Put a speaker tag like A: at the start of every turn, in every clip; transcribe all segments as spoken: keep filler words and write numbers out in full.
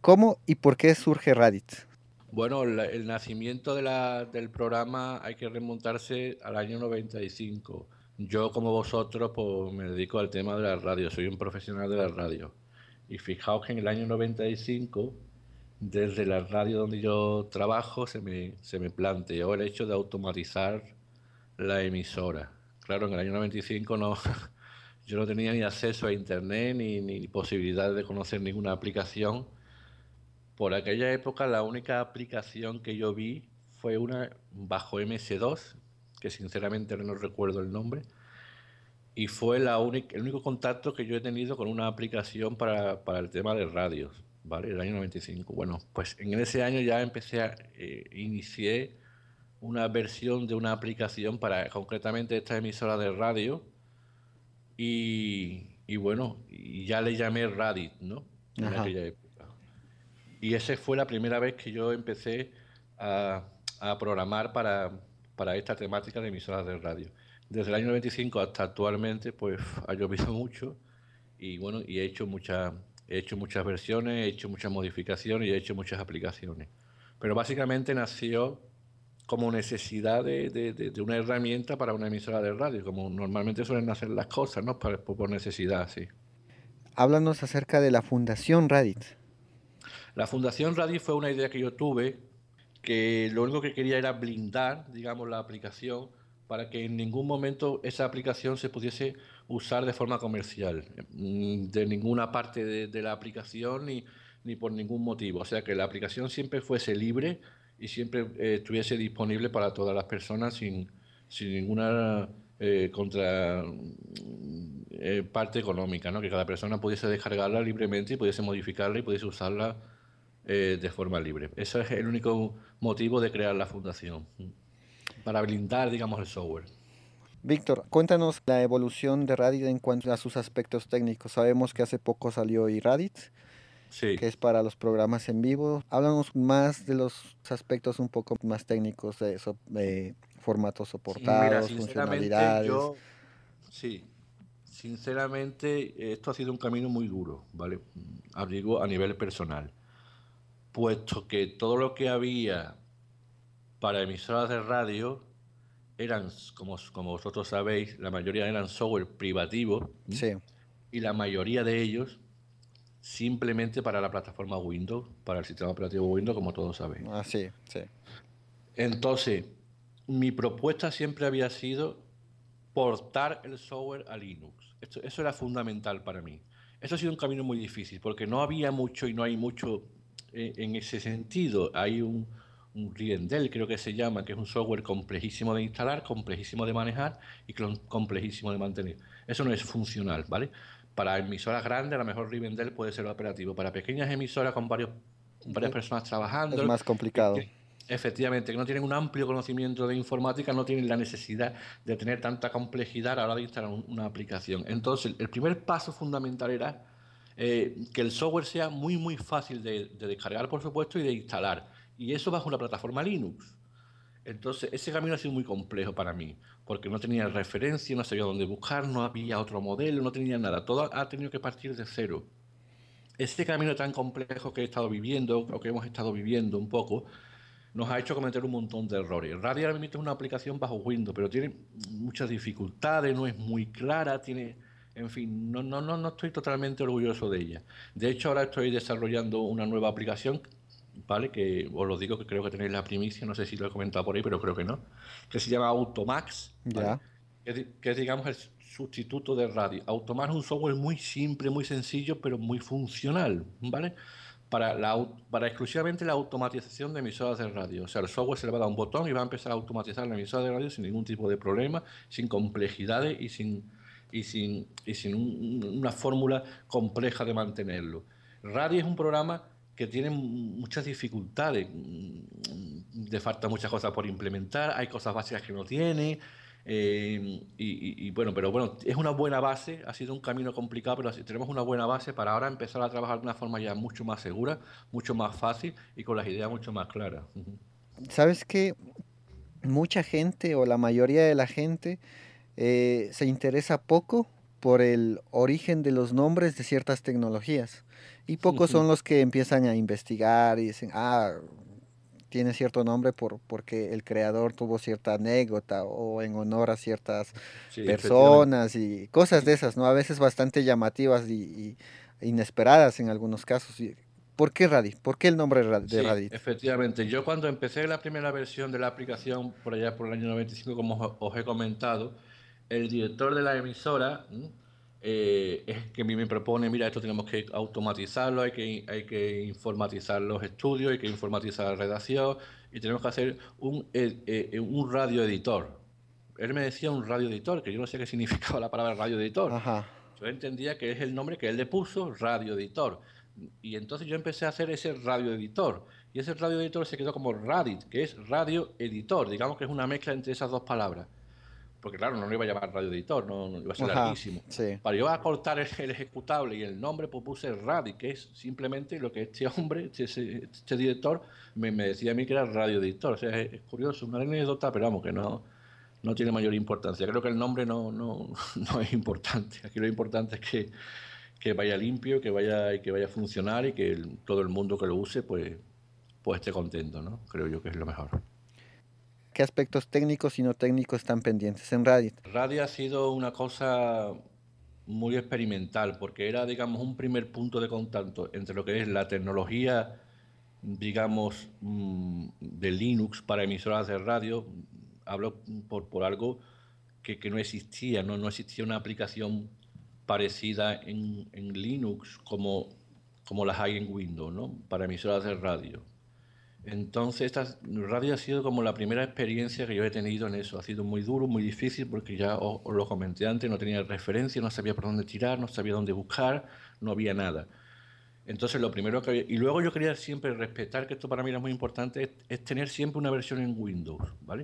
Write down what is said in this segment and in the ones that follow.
A: ¿Cómo y por qué surge Raditz?
B: Bueno, la- el nacimiento de la- del programa hay que remontarse al año noventa y cinco. Yo, como vosotros, pues me dedico al tema de la radio, soy un profesional de la radio. Y fijaos que en el año noventa y cinco, desde la radio donde yo trabajo, se me, se me planteó el hecho de automatizar la emisora. Claro, en el año noventa y cinco no, yo no tenía ni acceso a internet ni, ni posibilidad de conocer ninguna aplicación. Por aquella época la única aplicación que yo vi fue una bajo M S dos, que sinceramente no recuerdo el nombre, y fue la única, el único contacto que yo he tenido con una aplicación para, para el tema de radios, ¿vale? El año noventa y cinco. Bueno, pues en ese año ya empecé a, eh, inicié una versión de una aplicación para concretamente esta emisora de radio y, y bueno, y ya le llamé Radit, ¿no? En
A: Ajá.
B: aquella época. Y esa fue la primera vez que yo empecé a, a programar para, para esta temática de emisoras de radio. Desde el año noventa y cinco hasta actualmente, pues ha llovido mucho y bueno, y he hecho muchas, he hecho muchas versiones, he hecho muchas modificaciones y he hecho muchas aplicaciones. Pero básicamente nació como necesidad de, de, de, de una herramienta para una emisora de radio, como normalmente suelen hacer las cosas, ¿no? Por, por necesidad, sí.
A: Háblanos acerca de la Fundación Raditz.
B: La Fundación Radio fue una idea que yo tuve, que lo único que quería era blindar, digamos, la aplicación para que en ningún momento esa aplicación se pudiese usar de forma comercial, mm, de ninguna parte de, de la aplicación ni, ni por ningún motivo. O sea, que la aplicación siempre fuese libre y siempre eh, estuviese disponible para todas las personas sin, sin ninguna eh, contra eh, parte económica, ¿no? Que cada persona pudiese descargarla libremente y pudiese modificarla y pudiese usarla eh, de forma libre. Ese es el único motivo de crear la fundación, para blindar, digamos, el software.
A: Víctor, cuéntanos la evolución de Raditz en cuanto a sus aspectos técnicos. Sabemos que hace poco salió iRaditz,
B: Sí,
A: que es para los programas en vivo. Háblanos más de los aspectos un poco más técnicos de eso, de formatos
B: mira,
A: soportados,
B: sinceramente
A: funcionalidades.
B: yo, sí, sinceramente esto ha sido un camino muy duro, ¿vale? Digo a nivel personal, puesto que todo lo que había para emisoras de radio eran, como, como vosotros sabéis, la mayoría eran software privativo, ¿m?
A: Sí,
B: Y la mayoría de ellos simplemente para la plataforma Windows, para el sistema operativo Windows, como todos sabéis.
A: ah, sí, sí.
B: Entonces, mi propuesta siempre había sido portar el software a Linux. Esto, eso era fundamental para mí. Eso ha sido un camino muy difícil porque no había mucho y no hay mucho eh, en ese sentido. Hay un, un Rivendell, creo que se llama, que es un software complejísimo de instalar, complejísimo de manejar y complejísimo de mantener. Eso no es funcional, ¿vale? Para emisoras grandes, a lo mejor Rivendell puede ser operativo. Para pequeñas emisoras con varios, varias
A: Es,
B: personas
A: es
B: trabajando,
A: más
B: que,
A: complicado.
B: que efectivamente, que no tienen un amplio conocimiento de informática, no tienen la necesidad de tener tanta complejidad a la hora de instalar un, una aplicación. Entonces, el primer paso fundamental era eh, que el software sea muy, muy fácil de, de descargar, por supuesto, y de instalar. Y eso bajo una plataforma Linux. Entonces, ese camino ha sido muy complejo para mí, porque no tenía referencia, no sabía dónde buscar, no había otro modelo, no tenía nada. Todo ha tenido que partir de cero. Este camino tan complejo que he estado viviendo, o que hemos estado viviendo un poco, nos ha hecho cometer un montón de errores. Radio ahora mismo es una aplicación bajo Windows, pero tiene muchas dificultades, no es muy clara, tiene, en fin, no, no, no, no estoy totalmente orgulloso de ella. De hecho, ahora estoy desarrollando una nueva aplicación, ¿vale? Que os lo digo que creo que tenéis la primicia, no sé si lo he comentado por ahí, pero creo que no, que se llama Automax, ¿vale?
A: Ya.
B: Que es, que es digamos, el sustituto de radio. Automax es un software muy simple, muy sencillo, pero muy funcional, ¿vale? Para, la, para exclusivamente la automatización de emisoras de radio. O sea, el software se le va a dar un botón y va a empezar a automatizar la emisora de radio sin ningún tipo de problema, sin complejidades y sin, y sin, y sin un, una fórmula compleja de mantenerlo. Radio es un programa que tiene muchas dificultades, le falta muchas cosas por implementar, hay cosas básicas que no tiene, eh, y, y, y, bueno, pero bueno, es una buena base, ha sido un camino complicado, pero tenemos una buena base para ahora empezar a trabajar de una forma ya mucho más segura, mucho más fácil y con las ideas mucho más claras.
A: ¿Sabes que mucha gente o la mayoría de la gente eh, se interesa poco por el origen de los nombres de ciertas tecnologías. Y pocos
B: Ujú.
A: son los que empiezan a investigar y dicen, ah, tiene cierto nombre por, porque el creador tuvo cierta anécdota o en honor a ciertas
B: Sí, efectivamente.
A: personas y cosas de esas, ¿no? A veces bastante llamativas y, y inesperadas en algunos casos. Y, ¿por qué Radit? ¿Por qué el nombre Ra- de
B: Sí,
A: Radit?
B: efectivamente. Yo cuando empecé la primera versión de la aplicación, por allá por el año noventa y cinco, como os os he comentado, el director de la emisora ¿m? Eh, es que a mí me propone, mira, esto tenemos que automatizarlo, hay que, hay que informatizar los estudios, hay que informatizar la redacción y tenemos que hacer un, eh, eh, un radio editor. Él me decía un radio editor, que yo no sé qué significaba la palabra radio editor.
A: Ajá,
B: Yo entendía que es el nombre que él le puso, radio editor. Y entonces yo empecé a hacer ese radio editor. Y ese radio editor se quedó como Radit, que es radio editor. Digamos que es una mezcla entre esas dos palabras. Porque claro, no lo iba a llamar radio editor, no, no iba a ser
A: ajá,
B: larguísimo.
A: sí.
B: Para yo acortar el, el ejecutable y el nombre, pues puse Radit, que es simplemente lo que este hombre, este, este director, me, me, decía a mí que era radio editor. O sea, es, es curioso, una anécdota, pero vamos, que no, no tiene mayor importancia. Creo que el nombre no, no, no es importante. Aquí lo importante es que, que vaya limpio, que vaya, que vaya a funcionar y que el, todo el mundo que lo use pues, pues esté contento, ¿no? Creo yo que es lo mejor.
A: ¿Qué aspectos técnicos y no técnicos están pendientes en Radit?
B: Radio ha sido una cosa muy experimental porque era, digamos, un primer punto de contacto entre lo que es la tecnología, digamos, mm, de Linux para emisoras de radio. Hablo por, por algo que, que no existía, ¿no? No existía una aplicación parecida en, en Linux como, como las hay en Windows, ¿no? Para emisoras de radio. Entonces, esta radio ha sido como la primera experiencia que yo he tenido en eso. Ha sido muy duro, muy difícil, porque ya os, os lo comenté antes, no tenía referencia, no sabía por dónde tirar, no sabía dónde buscar, no había nada. Entonces, lo primero que había... Y luego yo quería siempre respetar, que esto para mí era muy importante, es, es tener siempre una versión en Windows, ¿vale?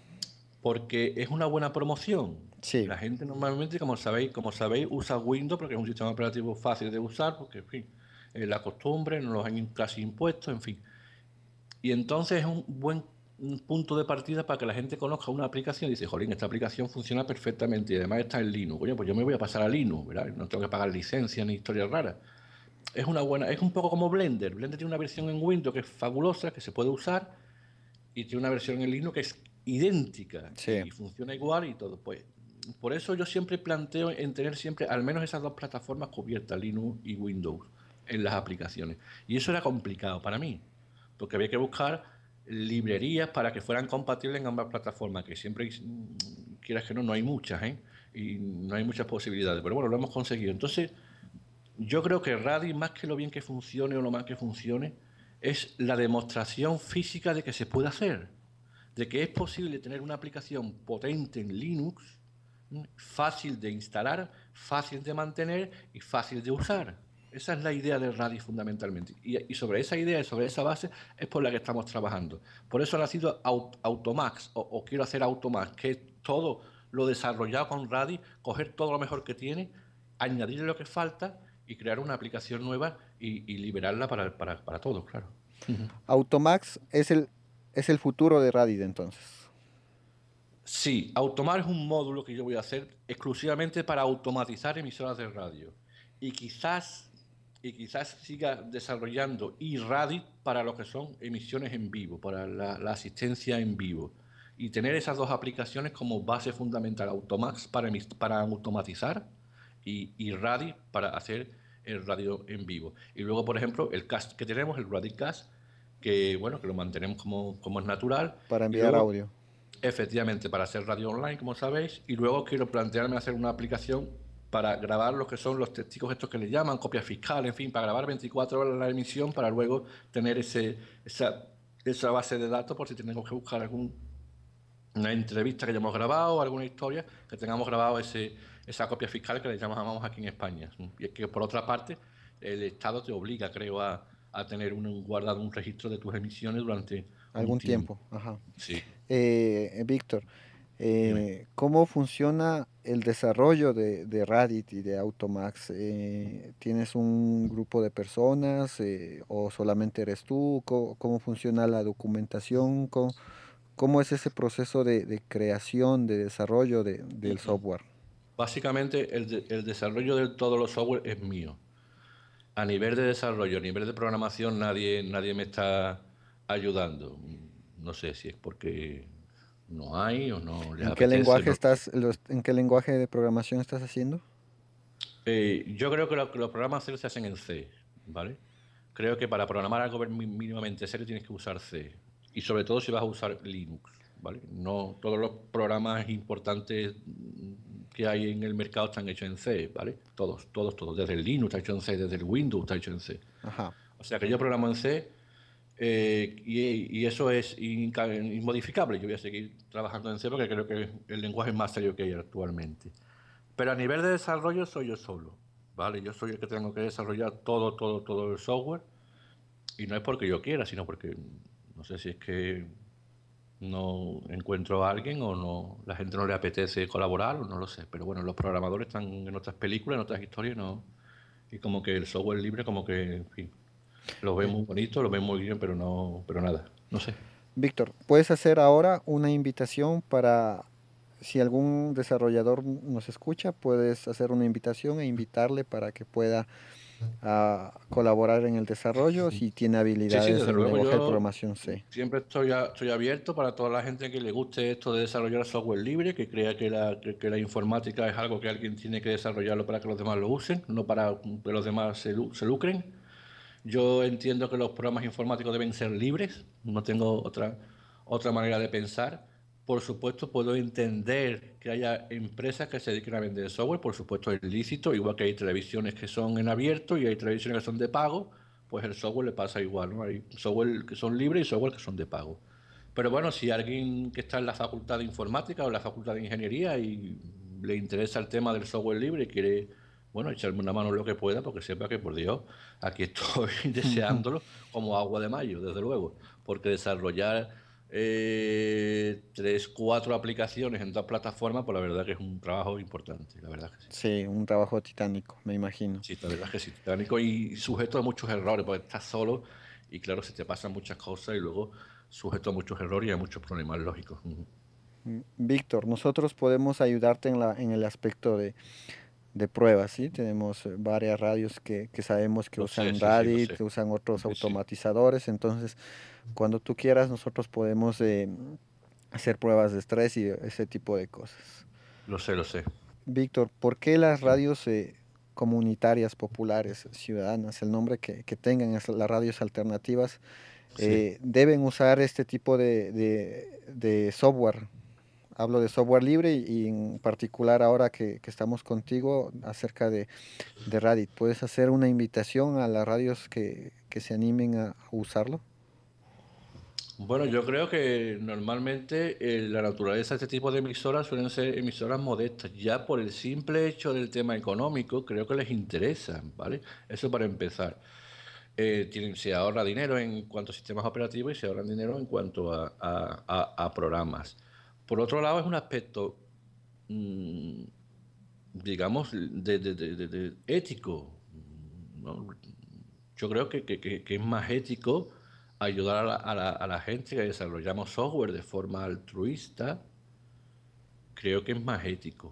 B: Porque es una buena promoción.
A: Sí.
B: La gente normalmente, como sabéis, como sabéis, usa Windows porque es un sistema operativo fácil de usar, porque, en fin, es la costumbre, no los han casi impuestos, en fin. Y entonces es un buen punto de partida para que la gente conozca una aplicación y dice, jolín, esta aplicación funciona perfectamente y además está en Linux. Oye, pues yo me voy a pasar a Linux, ¿verdad? No tengo que pagar licencia ni historias raras. Es una buena, es un poco como Blender. Blender tiene una versión en Windows que es fabulosa, que se puede usar, y tiene una versión en Linux que es idéntica
A: Sí.
B: y funciona igual y todo. Pues por eso yo siempre planteo en tener siempre al menos esas dos plataformas cubiertas, Linux y Windows, en las aplicaciones. Y eso era complicado para mí, porque había que buscar librerías para que fueran compatibles en ambas plataformas, que siempre, quieras que no, no hay muchas, ¿eh? Y no hay muchas posibilidades, pero bueno, lo hemos conseguido. Entonces, yo creo que Radix, más que lo bien que funcione o lo mal que funcione, es la demostración física de que se puede hacer, de que es posible tener una aplicación potente en Linux, fácil de instalar, fácil de mantener y fácil de usar. Esa es la idea de Radix fundamentalmente. Y, y sobre esa idea y sobre esa base es por la que estamos trabajando. Por eso ha nacido Automax, o, o quiero hacer Automax, que es todo lo desarrollado con Radix, coger todo lo mejor que tiene, añadirle lo que falta y crear una aplicación nueva y, y liberarla para, para, para todos, claro.
A: Automax es el, es el futuro de Radit entonces.
B: Sí, Automar es un módulo que yo voy a hacer exclusivamente para automatizar emisoras de radio. Y quizás, y quizás siga desarrollando iRadit para lo que son emisiones en vivo, para la, la asistencia en vivo. Y tener esas dos aplicaciones como base fundamental, Automax para, para automatizar y, y Radit para hacer el radio en vivo. Y luego, por ejemplo, el cast que tenemos, el Radicast, que bueno, que lo mantenemos como, como es natural.
A: Para
B: Y
A: enviar
B: luego
A: audio.
B: efectivamente, para hacer radio online, como sabéis, y luego quiero plantearme hacer una aplicación para grabar lo que son los testigos estos que le llaman, copias fiscales, en fin, para grabar veinticuatro horas la emisión para luego tener ese, esa, esa base de datos por si tenemos que buscar algún, una entrevista que hayamos grabado, alguna historia, que tengamos grabado ese, esa copia fiscal que le llamamos aquí en España. Y es que, por otra parte, el Estado te obliga, creo, a, a tener un guardado un registro de tus emisiones durante un
A: Algún
B: tiempo.
A: tiempo. Ajá.
B: Sí,
A: Eh, Víctor,
B: dime.
A: eh, ¿cómo funciona el desarrollo de, de Radit y de Automax? Eh, ¿tienes un grupo de personas eh, o solamente eres tú? ¿Cómo, cómo funciona la documentación? ¿Cómo, cómo es ese proceso de, de creación, de desarrollo de- del software?
B: Básicamente el, de- el desarrollo de todos los software es mío. A nivel de desarrollo, a nivel de programación, nadie, nadie me está ayudando. No sé si es porque no hay o no les
A: ¿En qué
B: apetece,
A: lenguaje
B: no lo sé.
A: estás, los- en qué lenguaje de programación estás haciendo?
B: Eh, yo creo que, lo- que los programas C se hacen en C, ¿vale? Creo que para programar algo mi- mínimamente serio tienes que usar C. Y sobre todo si vas a usar Linux, ¿vale? No todos los programas importantes mm, que hay en el mercado están hechos en C, ¿vale? Todos, todos, todos. Desde el Linux está hecho en C, desde el Windows está hecho en C.
A: Ajá.
B: O sea que yo programo en C, eh, y, y eso es inca- inmodificable. Yo voy a seguir trabajando en C porque creo que es el lenguaje más serio que hay actualmente. Pero a nivel de desarrollo soy yo solo, ¿vale? Yo soy el que tengo que desarrollar todo, todo, todo el software. Y no es porque yo quiera, sino porque no sé si es que no encuentro a alguien o no, la gente no le apetece colaborar o no lo sé. Pero bueno, los programadores están en otras películas, en otras historias, no. Y como que el software libre, como que, en fin, lo ven
A: Eh,
B: muy bonito, lo ven muy bien, pero no, pero nada, no sé.
A: Víctor, puedes hacer ahora una invitación para, si algún desarrollador nos escucha, puedes hacer una invitación e invitarle para que pueda ah, colaborar en el desarrollo si tiene
B: Sí, sí,
A: habilidades
B: desde
A: en el
B: luego
A: lenguaje de
B: yo
A: programación C.
B: siempre estoy, a- estoy abierto para toda la gente que le guste esto de desarrollar software libre, que crea que la, que, que la informática es algo que alguien tiene que desarrollarlo para que los demás lo usen, no para que los demás se, lu- se lucren. Yo entiendo que los programas informáticos deben ser libres, no tengo otra, otra manera de pensar. Por supuesto, puedo entender que haya empresas que se dediquen a vender software, por supuesto es lícito, igual que hay televisiones que son en abierto y hay televisiones que son de pago, pues el software le pasa igual, ¿no? Hay software que son libres y software que son de pago. Pero bueno, si alguien que está en la facultad de informática o en la facultad de ingeniería y le interesa el tema del software libre y quiere, bueno, echarme una mano en lo que pueda, porque sepa que, por Dios, aquí estoy deseándolo como agua de mayo, desde luego, porque desarrollar eh, tres, cuatro aplicaciones en dos plataformas, pues la verdad que es un trabajo importante, la verdad que sí.
A: Sí, un trabajo titánico, me imagino.
B: Sí, la verdad que sí, titánico y sujeto a muchos errores, porque estás solo y claro, se te pasan muchas cosas y luego sujeto a muchos errores y a muchos problemas lógicos. Ujú.
A: Mm, Víctor, nosotros podemos ayudarte en la, en el aspecto de, de pruebas, ¿sí? Tenemos eh, varias radios que, que sabemos que
B: Lo sé,
A: usan
B: sí, sí, lo
A: Radit,
B: sé.
A: que usan otros
B: Sí, sí.
A: automatizadores, entonces cuando tú quieras nosotros podemos eh, hacer pruebas de estrés y ese tipo de cosas.
B: Lo sé, lo sé.
A: Víctor, ¿por qué las
B: Dime.
A: radios eh, comunitarias, populares, ciudadanas, el nombre que, que tengan es las radios alternativas,
B: Sí.
A: eh, deben usar este tipo de, de- de software? Hablo de software libre y, y en particular ahora que, que estamos contigo acerca de, de Radit. ¿Puedes hacer una invitación a las radios que, que se animen a usarlo?
B: Bueno, yo creo que normalmente eh, la naturaleza de este tipo de emisoras suelen ser emisoras modestas. Ya por el simple hecho del tema económico, creo que les interesa, ¿vale? Eso para empezar. Eh, tienen, se ahorra dinero en cuanto a sistemas operativos y se ahorran dinero en cuanto a, a- a- a programas. Por otro lado, es un aspecto, mm, digamos, de, de- de- de- de ético, ¿no? Yo creo que, que- que- que es más ético ayudar a la, a la- a la gente que desarrollamos software de forma altruista. Creo que es más ético.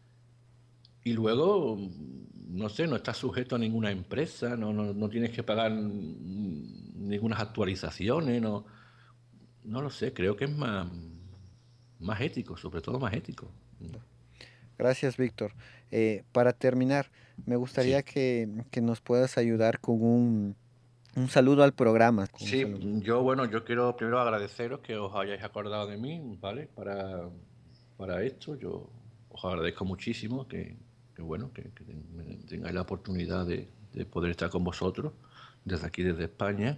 B: Y luego, mm, no sé, no estás sujeto a ninguna empresa, no, no, no tienes que pagar mm, ninguna actualizaciones, no, no lo sé, creo que es más, más ético, sobre todo más ético.
A: Gracias, Víctor. Eh, para terminar, me
B: Sí,
A: gustaría que, que nos puedas ayudar con un, un saludo al programa. Con un
B: sí,
A: saludo.
B: yo bueno, yo quiero primero agradeceros que os hayáis acordado de mí, ¿vale? Para, para esto, yo os agradezco muchísimo que, que bueno, que, que ten- tengáis la oportunidad de, de poder estar con vosotros desde aquí, desde España.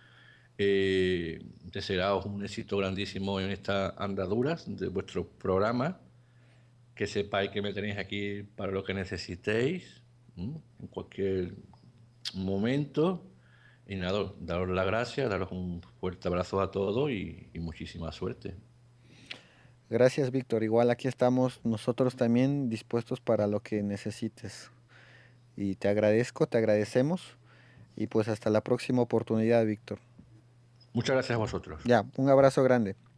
B: Eh, desearos un éxito grandísimo en estas andaduras de vuestro programa, que sepáis que me tenéis aquí para lo que necesitéis, ¿m? En cualquier momento. Y nada, daros las gracias, daros un fuerte abrazo a todos y, y muchísima suerte.
A: Gracias, Víctor. Igual aquí estamos nosotros también dispuestos para lo que necesites. Y te agradezco, te agradecemos. Y pues hasta la próxima oportunidad, Víctor.
B: Muchas gracias a vosotros.
A: Ya, un abrazo grande.